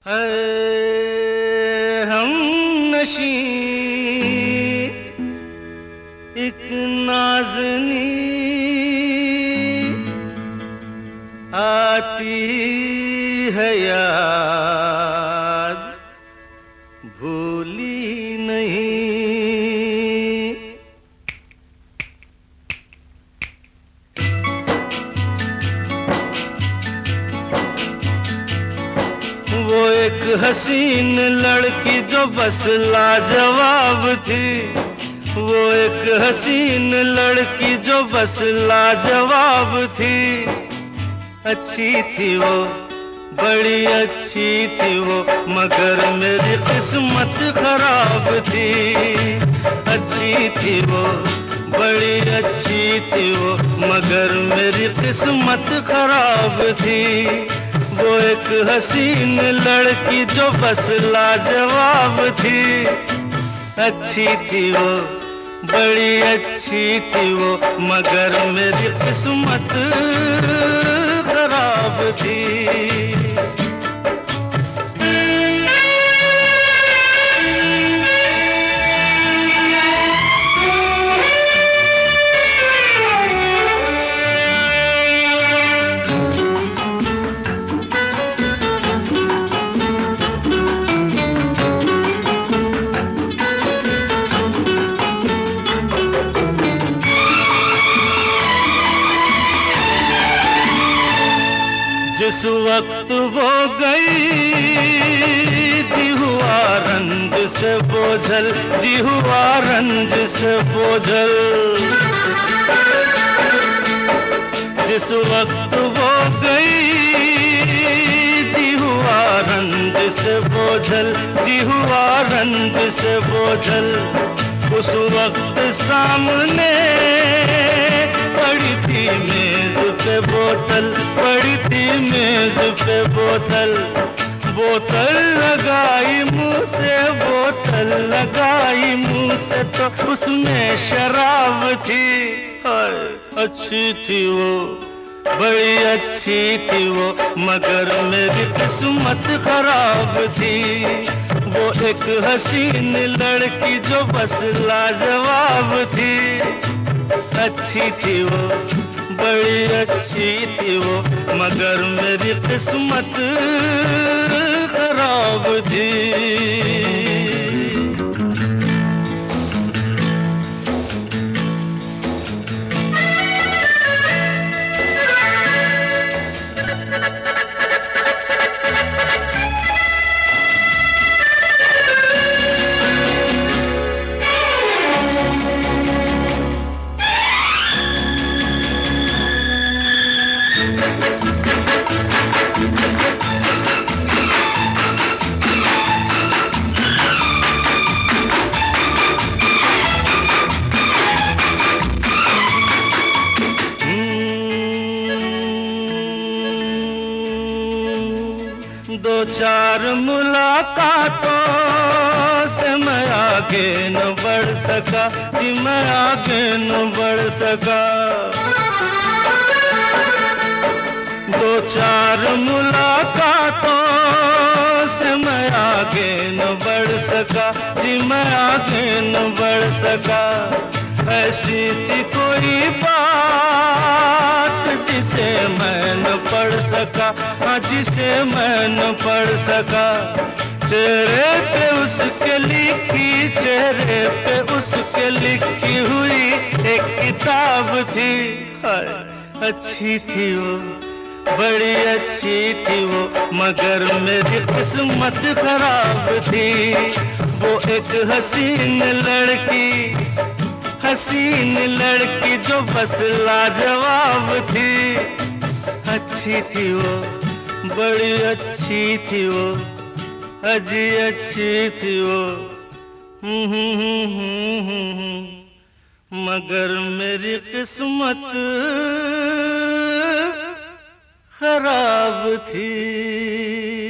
है हम नशी एक नाज़नी आती है याद भूली नहीं। वो एक हसीन लड़की जो बस लाजवाब थी, वो एक हसीन लड़की जो बस लाजवाब थी। अच्छी थी वो, बड़ी अच्छी थी वो, मगर मेरी किस्मत खराब थी। अच्छी थी वो, बड़ी अच्छी थी वो, मगर मेरी किस्मत खराब थी। वो एक हसीन लड़की जो बस लाजवाब थी। अच्छी थी वो, बड़ी अच्छी थी वो, मगर मेरी किस्मत खराब थी। जिस वक्त वो गई जी हुआ रंज से बोझल, जी हुआ रंज से बोझल। जिस वक्त वो गई जी हुआ रंज से बोझल, जी हुआ रंज से बोझल। उस वक्त सामने पड़ी थी मेज पे बोतल, पड़ी थी मेज पे बोतल। बोतल लगाई मुंह से, बोतल लगाई मुंह से, तो उसमें शराब थी। अच्छी थी वो, बड़ी अच्छी थी वो, मगर मेरी किस्मत खराब थी। वो एक हसीन लड़की जो बस लाजवाब थी। अच्छी थी वो, बड़ी अच्छी थी वो, मगर मेरी किस्मत खराब थी। दो चार मुलाकातों से मैं आगे न बढ़ सका जी, मैं आगे न बढ़ सका। दो चार मुलाकातों से मैं आगे न बढ़ सका जी, मैं आगे न बढ़ सका। ऐसी थी कोई बात जिसे मैं न पढ़ सका, हाँ जिसे मैं न पढ़ सका। चेहरे पे उसके लिखी, चेहरे पे उसके लिखी हुई एक किताब थी। अच्छी थी वो, बड़ी अच्छी थी वो, मगर मेरी किस्मत खराब थी। वो एक हसीन लड़की, हसीन लड़की जो बस लाजवाब थी। अच्छी थी वो, बड़ी अच्छी थी वो, अजी अच्छी थी वो, मगर मेरी किस्मत खराब थी।